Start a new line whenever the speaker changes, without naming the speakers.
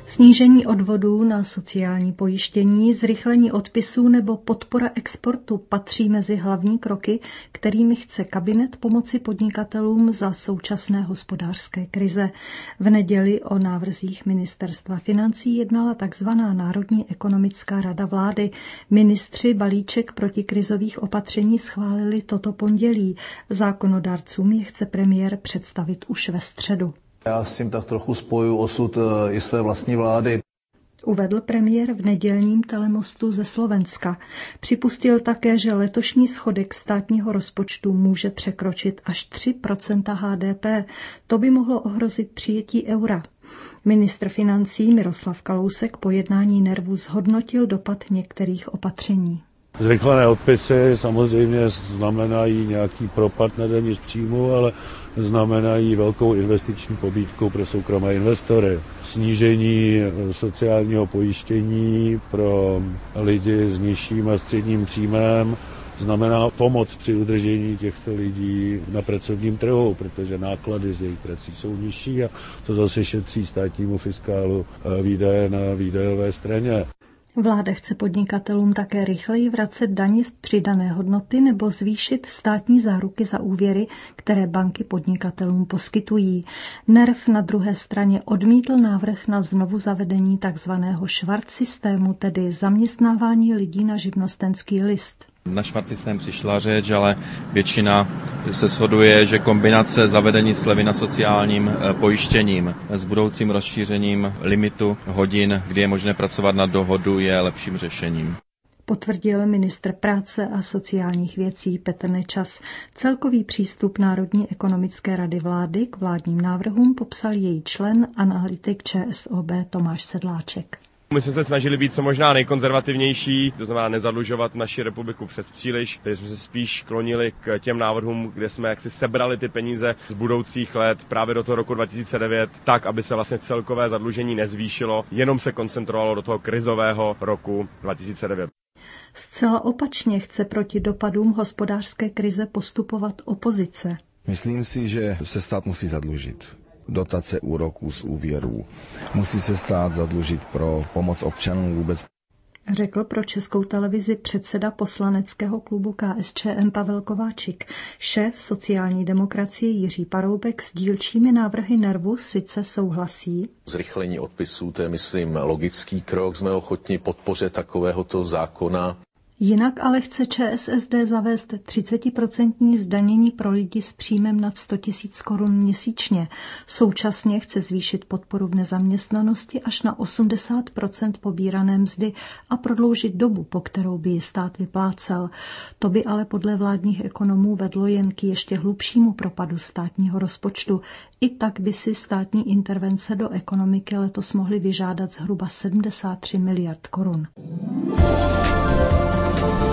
Snížení odvodů na sociální pojištění, zrychlení odpisů nebo podpora exportu patří mezi hlavní kroky, kterými chce kabinet pomoci podnikatelům za současné hospodářské krize. V neděli o návrzích ministerstva financí jednala tzv. Národní ekonomická rada vlády. Ministři balíček protikrizových opatření schválili toto pondělí. Zákonodárcům je chce premiér představit už ve středu.
Já s tím tak trochu spojuji osud i své vlastní vlády.
Uvedl premiér v nedělním telemostu ze Slovenska. Připustil také, že letošní schodek státního rozpočtu může překročit až 3% HDP. To by mohlo ohrozit přijetí eura. Ministr financí Miroslav Kalousek po jednání NERVu zhodnotil dopad některých opatření.
Zrychlené odpisy samozřejmě znamenají nějaký propad na dani z příjmu, ale znamenají velkou investiční pobídku pro soukromé investory. Snížení sociálního pojištění pro lidi s nižším a středním příjmem znamená pomoc při udržení těchto lidí na pracovním trhu, protože náklady z jejich prací jsou nižší a to zase šetří státnímu fiskálu výdaje na výdajové straně.
Vláda chce podnikatelům také rychleji vracet daně z přidané hodnoty nebo zvýšit státní záruky za úvěry, které banky podnikatelům poskytují. NERV na druhé straně odmítl návrh na znovu zavedení takzvaného švart systému, tedy zaměstnávání lidí na živnostenský list.
Na švart systém přišla řeč, ale většina se shoduje, že kombinace zavedení slevy na sociálním pojištěním s budoucím rozšířením limitu hodin, kdy je možné pracovat na dohodu, je lepším řešením.
Potvrdil ministr práce a sociálních věcí Petr Nečas. Celkový přístup Národní ekonomické rady vlády k vládním návrhům popsal její člen, analytik ČSOB Tomáš Sedláček.
My jsme se snažili být co možná nejkonzervativnější, to znamená nezadlužovat naši republiku přes příliš, takže jsme se spíš klonili k těm návrhům, kde jsme jaksi sebrali ty peníze z budoucích let právě do toho roku 2009, tak, aby se vlastně celkové zadlužení nezvýšilo, jenom se koncentrovalo do toho krizového roku 2009.
Zcela opačně chce proti dopadům hospodářské krize postupovat opozice.
Myslím si, že se stát musí zadlužit. Dotace úroků z úvěrů. Musí se stát zadlužit pro pomoc občanům vůbec.
Řekl pro Českou televizi předseda poslaneckého klubu KSČM Pavel Kováčik. Šéf sociální demokracie Jiří Paroubek s dílčími návrhy NERVu sice souhlasí.
Zrychlení odpisů, to je, myslím, logický krok. Jsme ochotni podpoře takovéhoto zákona.
Jinak ale chce ČSSD zavést 30% zdanění pro lidi s příjmem nad 100 000 korun měsíčně. Současně chce zvýšit podporu v nezaměstnanosti až na 80% pobírané mzdy a prodloužit dobu, po kterou by ji stát vyplácel. To by ale podle vládních ekonomů vedlo jen k ještě hlubšímu propadu státního rozpočtu. I tak by si státní intervence do ekonomiky letos mohly vyžádat zhruba 73 miliard korun.